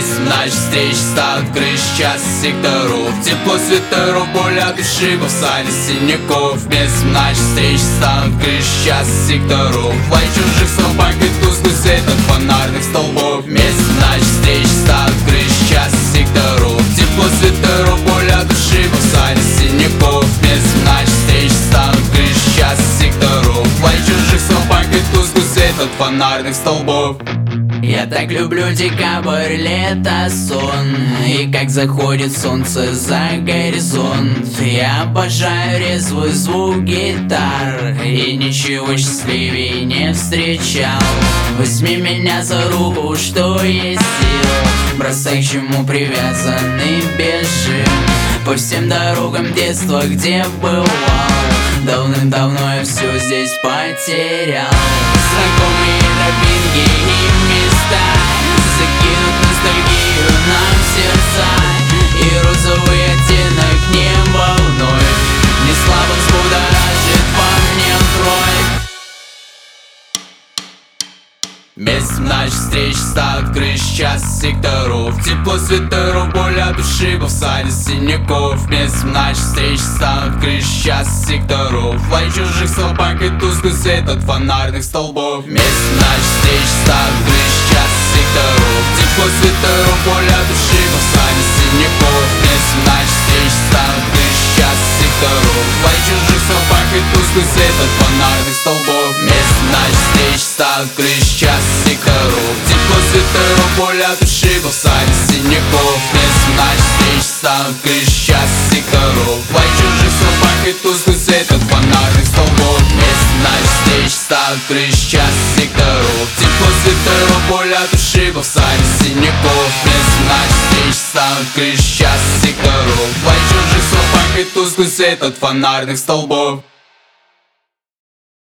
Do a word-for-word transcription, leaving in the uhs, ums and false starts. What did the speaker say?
Вместе наших встреч станут крыши час секторов. Тепло свитеров, боль от души, повсали синяков. Вместе наших встреч станут крыши час секторов. Лай чужих собак и тусклый свет от фонарных столбов. Вместе наших встреч станут крыши час секторов. Тепло свитеров, боль от души, повсали синяков. Вместе наших встреч станут крыши час секторов. Лай чужих собак и тусклый свет от фонарных столбов. Я так люблю декабрь, лето, сон, и как заходит солнце за горизонт. Я обожаю резвый звук гитар, и ничего счастливее не встречал. Возьми меня за руку, что есть сил, бросай к чему привязаны, бежим по всем дорогам детства, где бывал. Давным-давно я все здесь потерял. Знакомые тропинки и места закинут ностальгию нам в сердца, и розовый оттенок не волной не слабо взбудоражит во мне кровь. Вместе наших встреч станут крыши час секторов. Тепло свитеров, боль от души, повсали синяков. Вместе наших встреч станут крыши час секторов. Лай чужих собак и тусклый свет от фонарных столбов. Вместе наших встреч станут крыши час секторов. Тепло свитеров, боль от души, повсали синяков. Вместе наших встреч станут крыши час секторов. Лай чужих собак и тусклый свет от фонарных столбов. Вместе наших встреч станут крыши час секторов. Тепло свитеров, боль от души, повсали синяков. Вместе наших встреч станут крыши час секторов. Лай чужих собак и тусклый свет от фонарных столбов. Вместе наших встреч станут крыши час секторов. Тепло свитеров, боль от души, повсали синяков. Вместе наших встреч станут крыши час секторов. Лай чужих собак и тусклый свет от фонарных столбов.